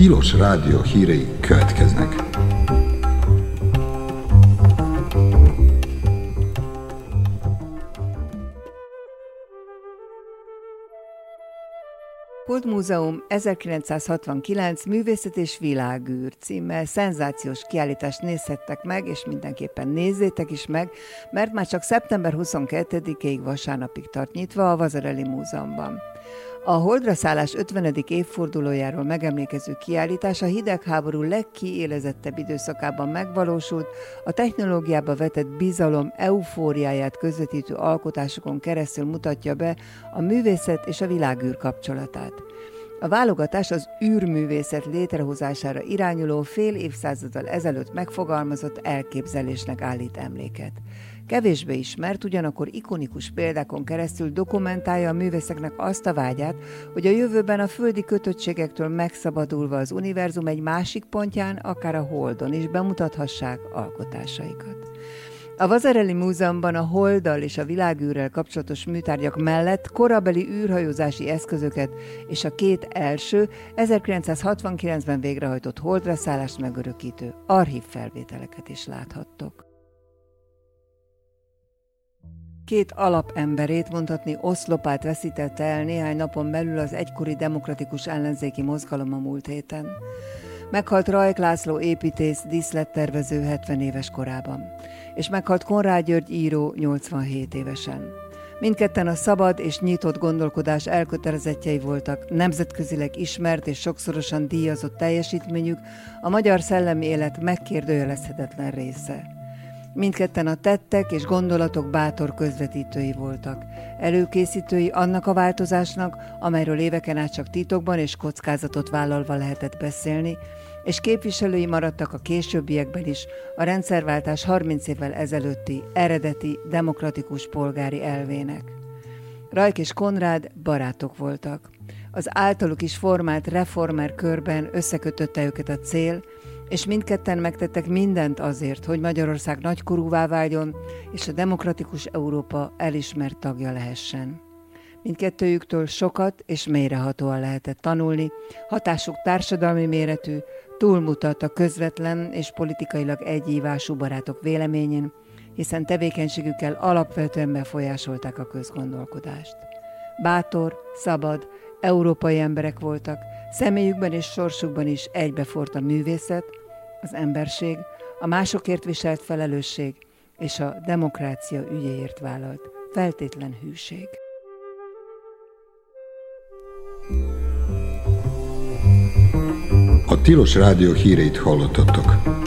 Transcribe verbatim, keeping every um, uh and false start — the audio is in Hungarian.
Tilos Rádió hírei következnek. Holdmúzeum ezerkilencszázhatvankilenc Művészet és világűr címmel szenzációs kiállítást nézhettek meg, és mindenképpen nézzétek is meg, mert már csak szeptember huszonkettedikéig vasárnapig tart nyitva a Vasarely Múzeumban. A holdra szállás ötvenedik évfordulójáról megemlékező kiállítás a hidegháború legkiélezettebb időszakában megvalósult, a technológiába vetett bizalom eufóriáját közvetítő alkotásokon keresztül mutatja be a művészet és a világűr kapcsolatát. A válogatás az űrművészet létrehozására irányuló fél évszázaddal ezelőtt megfogalmazott elképzelésnek állít emléket. Kevésbé ismert, ugyanakkor ikonikus példákon keresztül dokumentálja a művészeknek azt a vágyát, hogy a jövőben a földi kötöttségektől megszabadulva az univerzum egy másik pontján, akár a Holdon is bemutathassák alkotásaikat. A Vasarely Múzeumban a holddal és a világűrrel kapcsolatos műtárgyak mellett korabeli űrhajózási eszközöket és a két első ezerkilencszázhatvankilencben végrehajtott holdra szállást megörökítő archív felvételeket is láthattok. Két alapemberét, mondhatni oszlopát veszítette el néhány napon belül az egykori demokratikus ellenzéki mozgalom a múlt héten. Meghalt Rajk László építész, díszlettervező hetven éves korában, és meghalt Konrád György író nyolcvanhét évesen. Mindketten a szabad és nyitott gondolkodás elkötelezettjei voltak, nemzetközileg ismert és sokszorosan díjazott teljesítményük a magyar szellemi élet megkérdőjelezhetetlen része. Mindketten a tettek és gondolatok bátor közvetítői voltak, előkészítői annak a változásnak, amelyről éveken át csak titokban és kockázatot vállalva lehetett beszélni, és képviselői maradtak a későbbiekben is a rendszerváltás harminc évvel ezelőtti, eredeti, demokratikus polgári elvének. Rajk és Konrád barátok voltak. Az általuk is formált reformer körben összekötötte őket a cél, és mindketten megtettek mindent azért, hogy Magyarország nagykorúvá váljon, és a demokratikus Európa elismert tagja lehessen. Mindkettőjüktől sokat és mélyrehatóan lehetett tanulni, hatásuk társadalmi méretű, túlmutat a közvetlen és politikailag egyívású barátok véleményén, hiszen tevékenységükkel alapvetően befolyásolták a közgondolkodást. Bátor, szabad, európai emberek voltak, személyükben és sorsukban is egybefort a művészet, az emberség, a másokért viselt felelősség és a demokrácia ügyéért vállalt feltétlen hűség. A Tilos Rádió híreit hallottatok.